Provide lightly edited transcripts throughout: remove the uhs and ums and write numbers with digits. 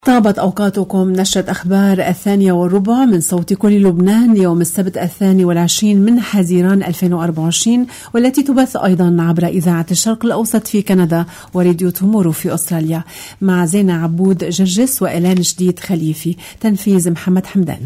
طابت أوقاتكم. نشرة أخبار 2:15 من صوت كل لبنان يوم السبت 22 من حزيران 2024، والتي تبث أيضا عبر إذاعة الشرق الأوسط في كندا وراديو تومورو في أستراليا، مع زينة عبود جرجس وإلان جديد خليفي. تنفيذ محمد حمدان.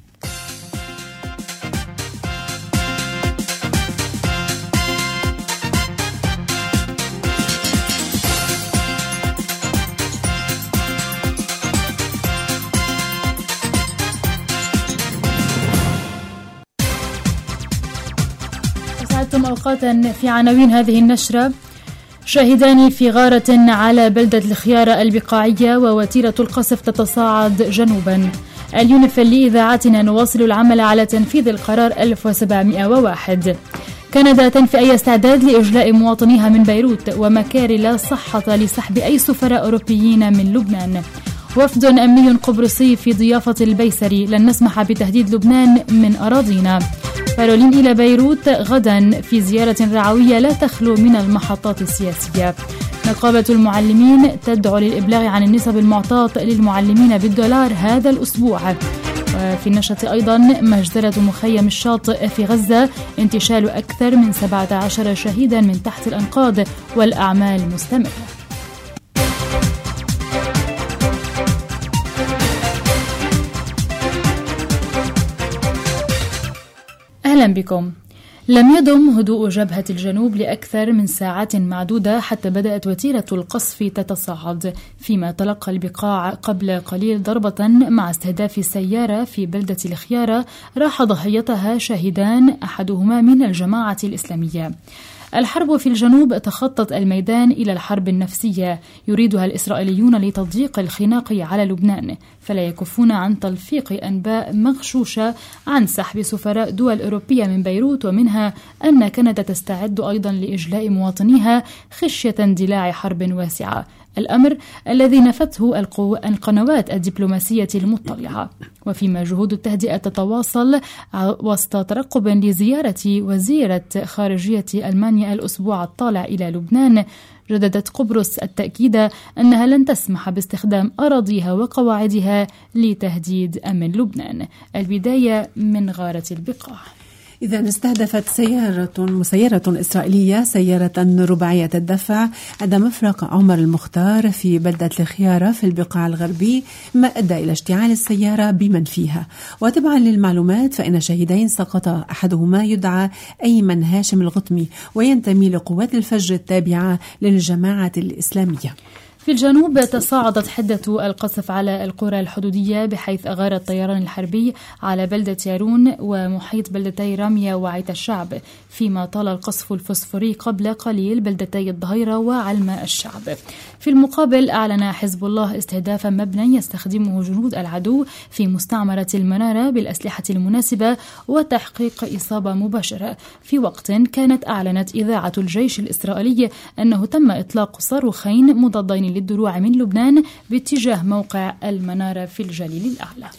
أوقاتا في عناوين هذه النشرة: شاهدان في غارة على بلدة الخيارة البقاعية ووتيرة القصف تتصاعد جنوبا. اليونيفيل لإذاعتنا: نواصل العمل على تنفيذ القرار 1701. كندا تنفي أي استعداد لإجلاء مواطنيها من بيروت، ومكاري لا صحة لسحب أي سفراء أوروبيين من لبنان. وفد أمني قبرصي في ضيافة البيسري: لن نسمح بتهديد لبنان من أراضينا. بارولين إلى بيروت غدا في زيارة رعوية لا تخلو من المحطات السياسية. نقابة المعلمين تدعو للإبلاغ عن النسب المعطاة للمعلمين بالدولار هذا الأسبوع. وفي النشرة أيضا: مجزرة مخيم الشاطئ في غزة، انتشال أكثر من 17 شهيدا من تحت الأنقاض والأعمال مستمرة. أهلا بكم. لم يدم هدوء جبهة الجنوب لأكثر من ساعات معدودة حتى بدأت وتيرة القصف تتصاعد، فيما تلقى البقاع قبل قليل ضربة مع استهداف سيارة في بلدة الخيارة راح ضحيتها شاهدان، أحدهما من الجماعة الإسلامية. الحرب في الجنوب تخطت الميدان إلى الحرب النفسية يريدها الإسرائيليون لتضييق الخناق على لبنان، فلا يكفون عن تلفيق أنباء مغشوشة عن سحب سفراء دول أوروبية من بيروت، ومنها أن كندا تستعد أيضا لإجلاء مواطنيها خشية اندلاع حرب واسعة، الأمر الذي نفته القنوات الدبلوماسية المطلعة. وفيما جهود التهدئة تتواصل وسط ترقب لزيارة وزيرة خارجية ألمانيا الأسبوع الطالع إلى لبنان، جددت قبرص التأكيد أنها لن تسمح باستخدام أراضيها وقواعدها لتهديد أمن لبنان. البداية من غارة البقاع. إذا استهدفت مسيرة إسرائيلية سيارة رباعية الدفع عند مفرق عمر المختار في بلدة الخيارة في البقاع الغربي، ما أدى إلى اشتعال السيارة بمن فيها. وتبعا للمعلومات فإن شهيدين سقط، أحدهما يدعى أيمن هاشم الغطمي وينتمي لقوات الفجر التابعة للجماعة الإسلامية. في الجنوب تصاعدت حدة القصف على القرى الحدودية، بحيث أغار الطيران الحربي على بلدة يارون ومحيط بلدتي رامية وعيت الشعب، فيما طال القصف الفسفوري قبل قليل بلدتي الظهيرة وعلماء الشعب. في المقابل أعلن حزب الله استهداف مبنى يستخدمه جنود العدو في مستعمرة المنارة بالأسلحة المناسبة وتحقيق إصابة مباشرة، في وقت كانت أعلنت إذاعة الجيش الإسرائيلي أنه تم إطلاق صاروخين مضادين للدروع من لبنان باتجاه موقع المنارة في الجليل الأعلى.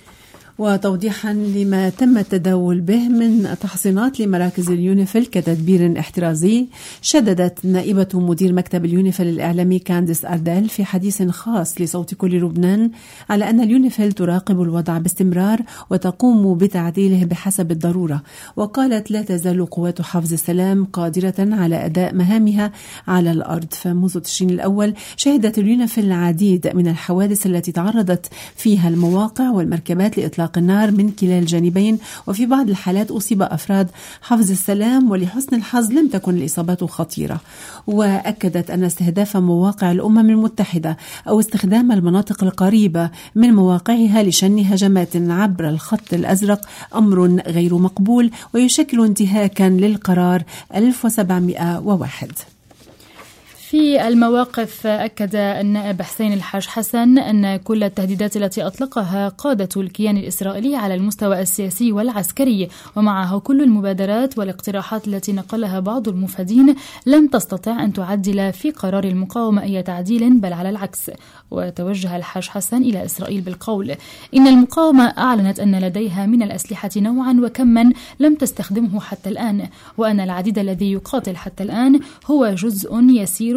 وتوضيحا لما تم التداول به من تحصينات لمراكز اليونيفيل كتدبير احترازي، شددت نائبة مدير مكتب اليونيفيل الإعلامي كانديس أردال في حديث خاص لصوت كل لبنان على أن اليونيفيل تراقب الوضع باستمرار وتقوم بتعديله بحسب الضرورة. وقالت: لا تزال قوات حفظ السلام قادرة على أداء مهامها على الأرض. فمنذ تشرين الأول شهدت اليونيفيل العديد من الحوادث التي تعرضت فيها المواقع والمركبات لإطلاق النار من كلا الجانبين، وفي بعض الحالات أصيب أفراد حفظ السلام، ولحسن الحظ لم تكن الإصابات خطيرة. وأكدت أن استهداف مواقع الأمم المتحدة أو استخدام المناطق القريبة من مواقعها لشن هجمات عبر الخط الأزرق أمر غير مقبول ويشكل انتهاكا للقرار 1701. في المواقف أكد النائب حسين الحاج حسن أن كل التهديدات التي أطلقها قادة الكيان الإسرائيلي على المستوى السياسي والعسكري، ومعها كل المبادرات والاقتراحات التي نقلها بعض المفادين، لم تستطع أن تعدل في قرار المقاومة أي تعديل، بل على العكس. وتوجه الحاج حسن إلى إسرائيل بالقول: إن المقاومة أعلنت أن لديها من الأسلحة نوعا وكما لم تستخدمه حتى الآن، وأن العديد الذي يقاتل حتى الآن هو جزء يسير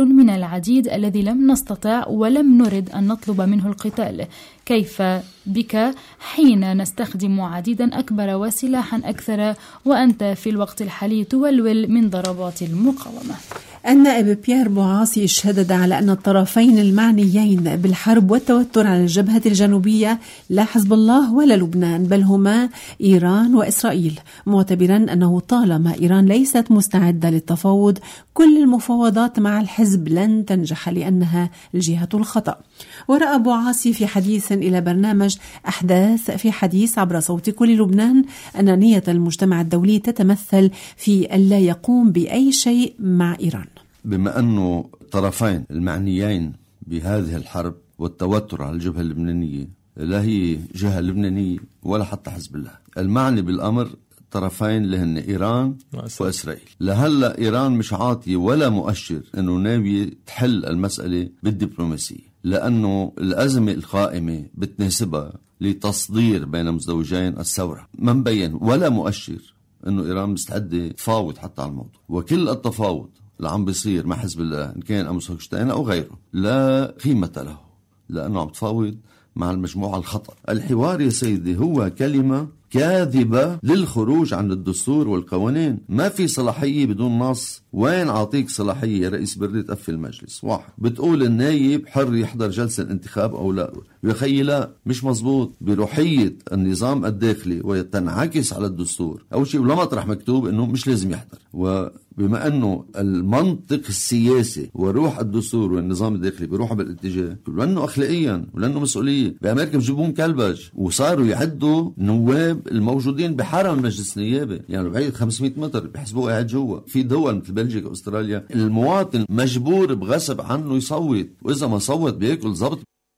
كثير من العديد الذي لم نستطع ولم نرد أن نطلب منه القتال. كيف بك حين نستخدم عديدا أكبر وسلاحا أكثر وأنت في الوقت الحالي تولول من ضربات المقاومة؟ النائب بيير بوعاصي شدد على أن الطرفين المعنيين بالحرب والتوتر على الجبهة الجنوبية لا حزب الله ولا لبنان، بل هما إيران وإسرائيل، معتبرا أنه طالما إيران ليست مستعدة للتفاوض كل المفاوضات مع الحزب لن تنجح لأنها الجهة الخطأ. ورأى بوعاصي في حديث إلى برنامج أحداث في حديث عبر صوت كل لبنان أن نية المجتمع الدولي تتمثل في ألا يقوم بأي شيء مع إيران. بما أنه الطرفين المعنيين بهذه الحرب والتوتر على الجبهة اللبنانية لا هي جهة لبنانية ولا حتى حزب الله، المعني بالأمر طرفين اللي هن إيران وإسرائيل. لهلا إيران مش عاطية ولا مؤشر أنه ناوية تحل المسألة بالدبلوماسية، لأنه الأزمة القائمة بتناسبها لتصدير بين مزدوجين الثورة. ما مبين ولا مؤشر أنه إيران مستعدة تفاوض حتى على الموضوع، وكل التفاوض اللي عم بيصير مع حزب الله إن كان أمس هوكشتاين أو غيره لا قيمة له، لأنه عم تفاوض مع المجموعة الخطأ. الحوار يا سيدي هو كلمة كاذبة للخروج عن الدستور والقوانين. ما في صلاحية بدون نص. وين عاطيك صلاحية يا رئيس بري تقفل المجلس؟ واحد بتقول النايب حر يحضر جلسة الانتخاب أو لا، يا خيي لا، مش مزبوط. بروحية النظام الداخلي وتنعكس على الدستور أول شيء ولا مطرح مكتوب أنه مش لازم يحضر. وبما أنه المنطق السياسي وروح الدستور والنظام الداخلي بيروحوا بالاتجاه، لأنه أخلاقيا ولأنه مسؤولية. بأمريكا بجيبون كلبج وصاروا يعدوا نواب الموجودين بحرم المجلس النيابي، يعني بعيد 500 متر بيحسبوه قاعد جوا. في دول مثل بلجيكا واستراليا المواطن مجبور بغصب عنه يصوت، وإذا ما صوت بياكل ضبط.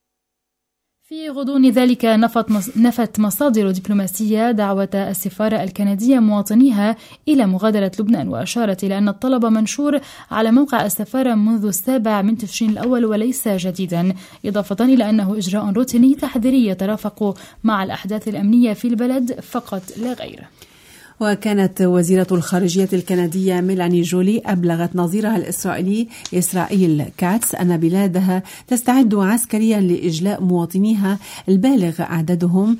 في غضون ذلك نفت مصادر دبلوماسية دعوة السفارة الكندية مواطنيها إلى مغادرة لبنان، وأشارت إلى أن الطلب منشور على موقع السفارة منذ 7 من تشرين الأول وليس جديدا، إضافة إلى أنه إجراء روتيني تحذيري يترافق مع الأحداث الأمنية في البلد فقط لا غير. وكانت وزيرة الخارجية الكندية ميلاني جولي أبلغت نظيرها الإسرائيلي إسرائيل كاتس أن بلادها تستعد عسكريا لإجلاء مواطنيها البالغ عددهم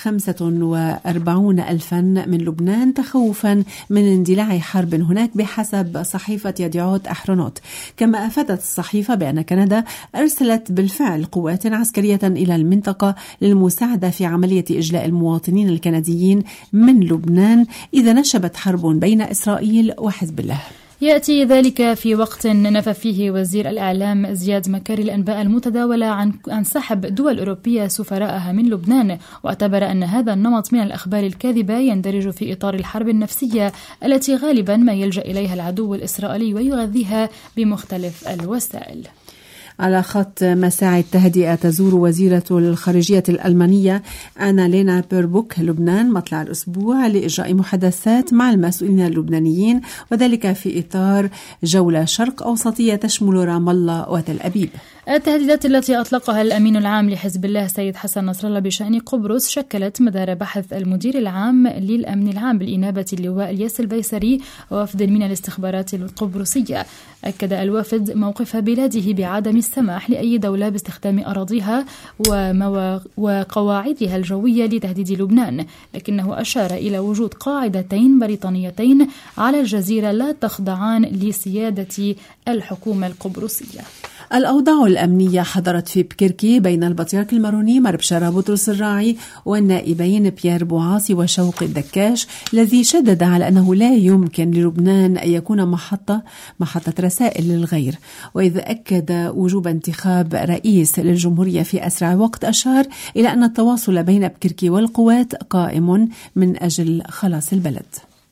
45,000 من لبنان تخوفا من اندلاع حرب هناك بحسب صحيفة يديعوت أحرونوت. كما أفادت الصحيفة بأن كندا أرسلت بالفعل قوات عسكرية إلى المنطقة للمساعدة في عملية إجلاء المواطنين الكنديين من لبنان إذا نشبت حرب بين إسرائيل وحزب الله. يأتي ذلك في وقت نفى فيه وزير الإعلام زياد مكاري الأنباء المتداولة عن سحب دول أوروبية سفراءها من لبنان، واعتبر أن هذا النمط من الأخبار الكاذبة يندرج في إطار الحرب النفسية التي غالبا ما يلجأ إليها العدو الإسرائيلي ويغذيها بمختلف الوسائل. على خط مساعي التهدئة تزور وزيرة الخارجية الألمانية أنا لينا بيربوك لبنان مطلع الأسبوع لإجراء محادثات مع المسؤولين اللبنانيين، وذلك في إطار جولة شرق أوسطية تشمل رام الله وتل أبيب. التهديدات التي أطلقها الأمين العام لحزب الله سيد حسن نصر الله بشأن قبرص شكلت مدار بحث المدير العام للأمن العام بالإنابة اللواء الياس البيسري ووفد من الاستخبارات القبرصية. أكد الوفد موقف بلاده بعدم السماح لأي دولة باستخدام أراضيها وقواعدها الجوية لتهديد لبنان، لكنه أشار إلى وجود قاعدتين بريطانيتين على الجزيرة لا تخضعان لسيادة الحكومة القبرصية. الأوضاع الأمنية حضرت في بكركي بين البطريرك الماروني مربشارة بطرس الراعي والنائبين بيير بوعاصي وشوقي الدكاش، الذي شدد على أنه لا يمكن للبنان أن يكون محطة رسائل للغير. وإذا أكد وجوب انتخاب رئيس للجمهورية في أسرع وقت، أشار إلى أن التواصل بين بكركي والقوات قائم من أجل خلاص البلد.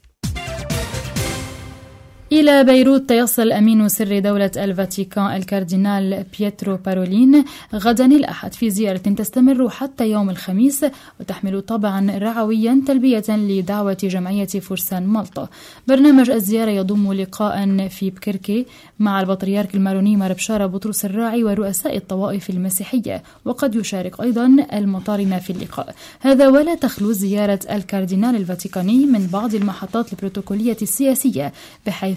إلى بيروت تيصل أمين سر دولة الفاتيكان الكاردينال بيترو بارولين غدا الأحد في زيارة تستمر حتى يوم الخميس، وتحمل طابعا رعويا تلبية لدعوة جمعية فرسان مالطا. برنامج الزيارة يضم لقاء في بكركي مع البطريرك الماروني مربشارة بطرس الراعي ورؤساء الطوائف المسيحية، وقد يشارك أيضا المطارنة في اللقاء هذا. ولا تخلو زيارة الكاردينال الفاتيكاني من بعض المحطات البروتوكولية السياسية، بحيث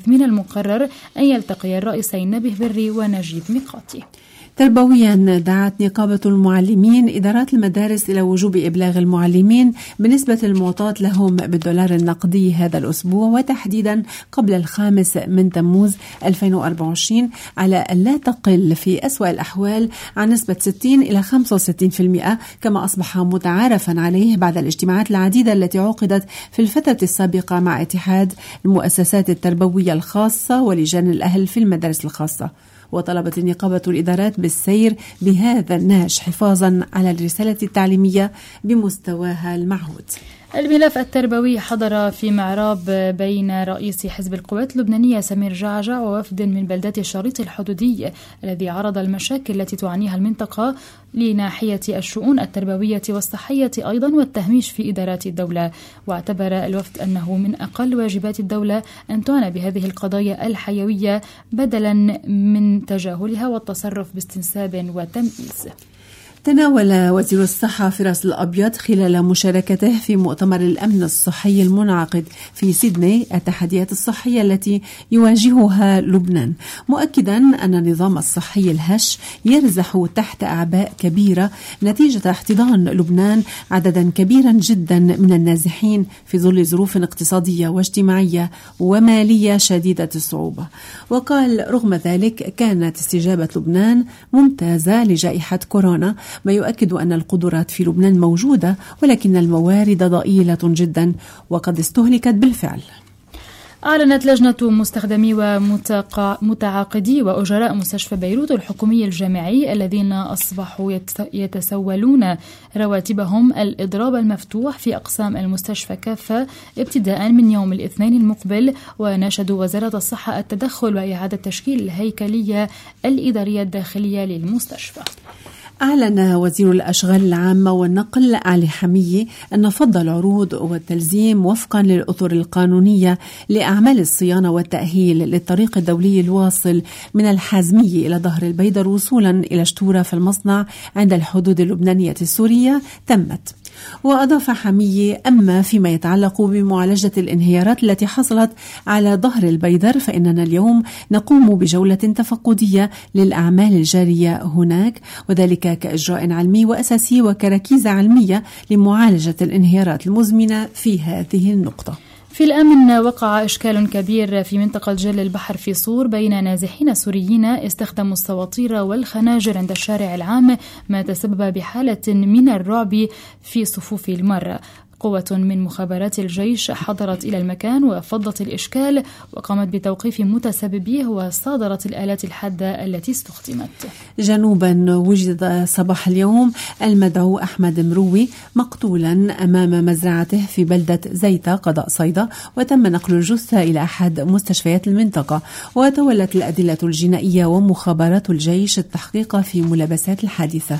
حيث من المقرر أن يلتقي الرئيسين نبيه بري ونجيب ميقاتي. تربويا، دعت نقابة المعلمين إدارات المدارس إلى وجوب إبلاغ المعلمين بنسبة المعطاة لهم بالدولار النقدي هذا الأسبوع، وتحديدا قبل 5 من تموز 2024 على أن لا تقل في أسوأ الأحوال عن نسبة 60 إلى 65%، كما أصبح متعارفا عليه بعد الاجتماعات العديدة التي عقدت في الفترة السابقة مع اتحاد المؤسسات التربوية الخاصة ولجان الأهل في المدارس الخاصة. وطلبت النقابة الإدارات بالسير بهذا النهج حفاظا على الرسالة التعليمية بمستواها المعهود. الملف التربوي حضر في معراب بين رئيس حزب القوات اللبنانية سمير جعجع ووفد من بلدات الشريط الحدودي الذي عرض المشاكل التي تعانيها المنطقة لناحية الشؤون التربوية والصحية أيضا والتهميش في إدارات الدولة. واعتبر الوفد أنه من أقل واجبات الدولة أن تعنى بهذه القضايا الحيوية بدلا من تجاهلها والتصرف باستنساب وتمييز. تناول وزير الصحة فراس الأبيض خلال مشاركته في مؤتمر الأمن الصحي المنعقد في سيدني التحديات الصحية التي يواجهها لبنان، مؤكدا أن النظام الصحي الهش يرزح تحت أعباء كبيرة نتيجة احتضان لبنان عددا كبيرا جدا من النازحين في ظل ظروف اقتصادية واجتماعية ومالية شديدة الصعوبة. وقال رغم ذلك كانت استجابة لبنان ممتازة لجائحة كورونا، ما يؤكد أن القدرات في لبنان موجودة ولكن الموارد ضئيلة جدا وقد استهلكت بالفعل. أعلنت لجنة مستخدمي ومتعاقدي وأجراء مستشفى بيروت الحكومي الجامعي الذين أصبحوا يتسولون رواتبهم الإضراب المفتوح في أقسام المستشفى كافة ابتداء من يوم الاثنين المقبل، وناشدوا وزارة الصحة التدخل وإعادة تشكيل الهيكلية الإدارية الداخلية للمستشفى. أعلن وزير الأشغال العامة والنقل علي حمية أن فض العروض والتلزيم وفقا للأطر القانونية لأعمال الصيانة والتأهيل للطريق الدولي الواصل من الحازمية إلى ظهر البيدر وصولا إلى شتورة في المصنع عند الحدود اللبنانية السورية تمت. وأضاف حمية أما فيما يتعلق بمعالجة الانهيارات التي حصلت على ظهر البيدر فإننا اليوم نقوم بجولة تفقدية للأعمال الجارية هناك، وذلك كإجراء علمي وأساسي وكركيزة علمية لمعالجة الانهيارات المزمنة في هذه النقطة. في الأمن وقع إشكال كبير في منطقة جل البحر في صور بين نازحين سوريين استخدموا السواطير والخناجر عند الشارع العام، ما تسبب بحالة من الرعب في صفوف المرة. قوة من مخابرات الجيش حضرت إلى المكان وفضت الإشكال وقامت بتوقيف متسببيه وصادرت الآلات الحادة التي استخدمت. جنوبا، وجد صباح اليوم المدعو أحمد مروي مقتولا أمام مزرعته في بلدة زيتة قضاء صيدا، وتم نقل الجثة إلى أحد مستشفيات المنطقة، وتولت الأدلة الجنائية ومخابرات الجيش التحقيق في ملابسات الحادثة.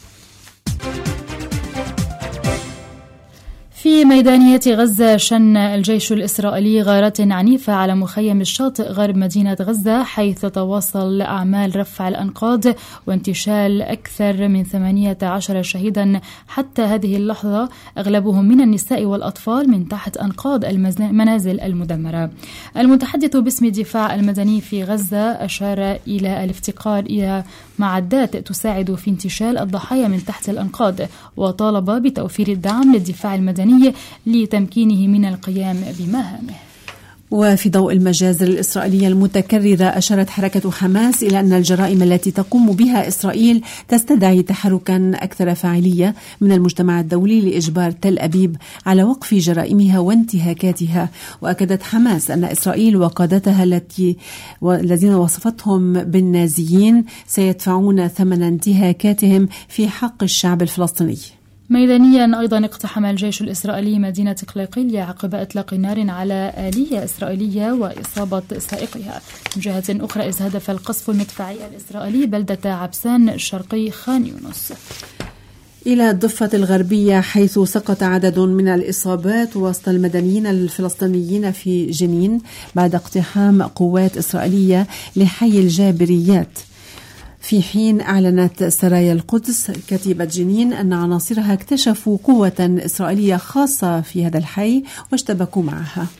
في ميدانية غزة شن الجيش الإسرائيلي غارات عنيفة على مخيم الشاطئ غرب مدينة غزة، حيث تواصل أعمال رفع الأنقاض وانتشال أكثر من 18 شهيدا حتى هذه اللحظة، أغلبهم من النساء والأطفال من تحت أنقاض المنازل المدمرة. المتحدث باسم الدفاع المدني في غزة أشار إلى الافتقار إلى معدات تساعد في انتشال الضحايا من تحت الأنقاض، وطالب بتوفير الدعم للدفاع المدني لتمكينه من القيام بمهامه. وفي ضوء المجازر الإسرائيلية المتكررة، أشارت حركة حماس إلى أن الجرائم التي تقوم بها إسرائيل تستدعي تحركا أكثر فاعلية من المجتمع الدولي لإجبار تل أبيب على وقف جرائمها وانتهاكاتها. وأكدت حماس أن إسرائيل وقادتها الذين وصفتهم بالنازيين سيدفعون ثمن انتهاكاتهم في حق الشعب الفلسطيني. ميدانيا أيضا اقتحم الجيش الإسرائيلي مدينة قليقيلية عقب إطلاق نار على آلية إسرائيلية وإصابة سائقها. من جهة أخرى استهدف القصف المدفعي الإسرائيلي بلدة عبسان الشرقي خان يونس. إلى الضفة الغربية، حيث سقط عدد من الإصابات وسط المدنيين الفلسطينيين في جنين بعد اقتحام قوات إسرائيلية لحي الجابريات، في حين أعلنت سرايا القدس كتيبة جنين أن عناصرها اكتشفوا قوة إسرائيلية خاصة في هذا الحي واشتبكوا معها.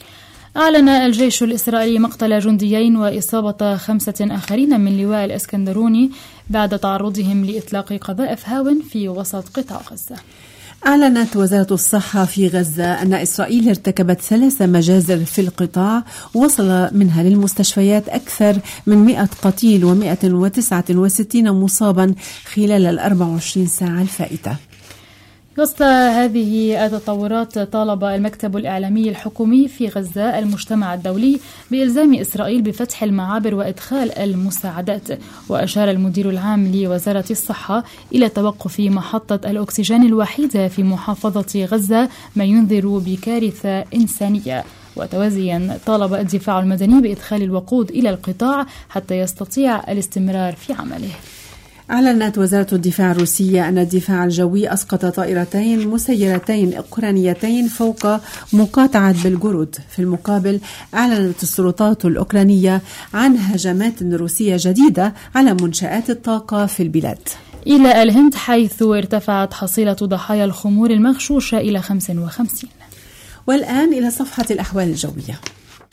أعلن الجيش الإسرائيلي مقتل جنديين وإصابة 5 آخرين من لواء الإسكندروني بعد تعرضهم لإطلاق قذائف هاون في وسط قطاع غزة. أعلنت وزارة الصحة في غزة أن إسرائيل ارتكبت 3 مجازر في القطاع وصل منها للمستشفيات أكثر من 100 قتيل و169 مصابا خلال 24 ساعة الفائتة. وسط هذه التطورات طالب المكتب الإعلامي الحكومي في غزة المجتمع الدولي بإلزام إسرائيل بفتح المعابر وإدخال المساعدات، وأشار المدير العام لوزارة الصحة إلى توقف محطة الأكسجين الوحيدة في محافظة غزة ما ينذر بكارثة إنسانية. وتوازيا طالب الدفاع المدني بإدخال الوقود إلى القطاع حتى يستطيع الاستمرار في عمله. أعلنت وزارة الدفاع الروسية أن الدفاع الجوي أسقط طائرتين مسيرتين أوكرانيتين فوق مقاطعة بلغورود. في المقابل أعلنت السلطات الأوكرانية عن هجمات روسية جديدة على منشآت الطاقة في البلاد. إلى الهند حيث ارتفعت حصيلة ضحايا الخمور المغشوشة إلى 55. والآن إلى صفحة الأحوال الجوية.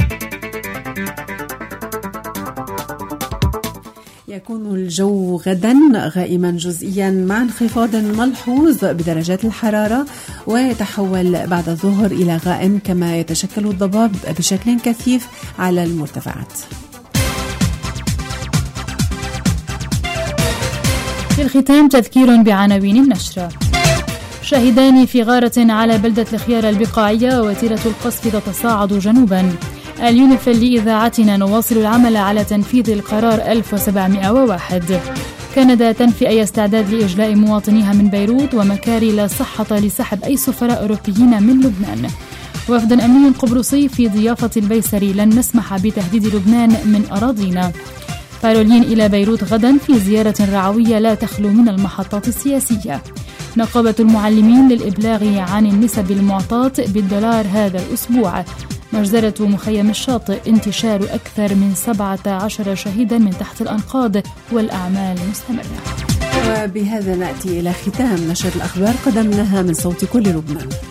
يكون الجو غدا غائما جزئيا مع انخفاض ملحوظ بدرجات الحرارة، ويتحول بعد الظهر إلى غائم، كما يتشكل الضباب بشكل كثيف على المرتفعات. في الختام تذكير بعناوين النشرة. شاهدان في غارة على بلدة الخيار البقاعية وتيرة القصف تتصاعد جنوبا. اليونيفيل لإذاعتنا نواصل العمل على تنفيذ القرار 1701. كندا تنفي أي استعداد لإجلاء مواطنيها من بيروت، ومكاري لا صحة لسحب أي سفراء أوروبيين من لبنان. وفد أمني قبرصي في ضيافة البيسري: لن نسمح بتهديد لبنان من أراضينا. بارولين إلى بيروت غدا في زيارة رعوية لا تخلو من المحطات السياسية. نقابة المعلمين للإبلاغ عن النسب المعطاة بالدولار هذا الأسبوع. مجزرة مخيم الشاطئ: انتشار أكثر من 17 شهيدا من تحت الأنقاض، والأعمال مستمرة. وبهذا نأتي إلى ختام نشر الأخبار قدمناها من صوت كل لبنان.